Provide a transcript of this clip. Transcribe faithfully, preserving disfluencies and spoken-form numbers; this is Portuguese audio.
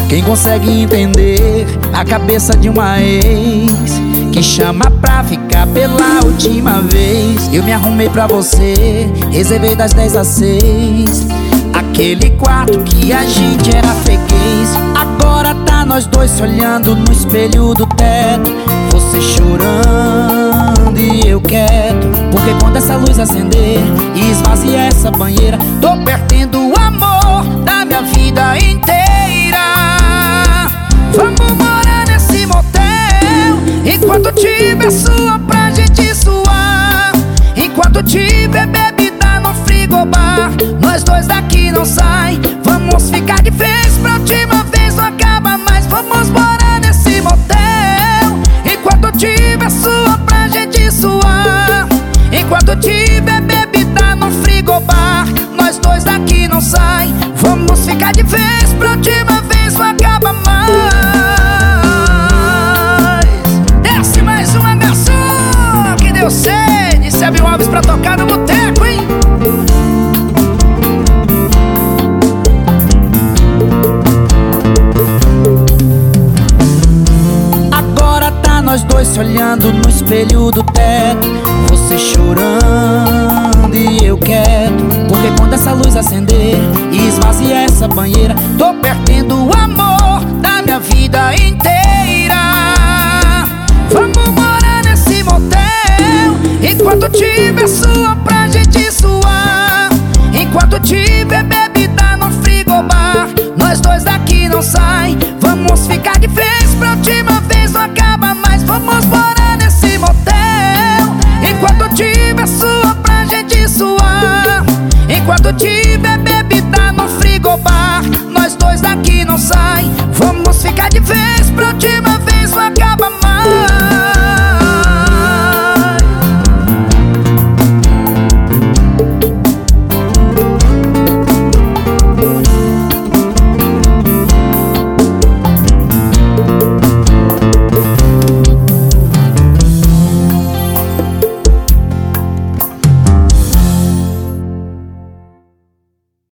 Quem consegue entender a cabeça de uma ex que chama pra ficar pela última vez? Eu me arrumei pra você, reservei das dez às seis aquele quarto que a gente era freguês. Agora tá nós dois se olhando no espelho do teto, você chorando e eu quieto. Porque quando essa luz acender e esvazia essa banheira, tô perdendo o amor da minha vida inteira. Vamos morar nesse motel, enquanto tiver sua pra gente suar, enquanto tiver bebida no frigobar, nós dois daqui não sai. Vamos ficar de vez pra última vez, não acaba mais. Vamos morar nesse motel, enquanto tiver sua pra gente suar, enquanto tiver bebida no frigobar, nós dois daqui não sai. Vamos ficar de vez pra última vez, não acaba mais. Desce mais uma, garçom, que deu sede. Sérgio Alves pra tocar no boteco, hein? Agora tá nós dois se olhando no espelho do teto, você chorando e eu quieto. Porque quando essa luz acender e esvazia essa banheira, tô perdendo o amor da minha vida inteira. Vamos morar nesse motel, enquanto tiver sua pra gente suar, enquanto tiver bebida no frigobar, nós dois daqui não sai. Vamos ficar de vez pra última vez, não acaba mais. Vamos morar nesse motel, enquanto tiver sua pra gente suar, enquanto tiver bebida no frigobar, nós dois daqui não sai. Vamos ficar de vez pra última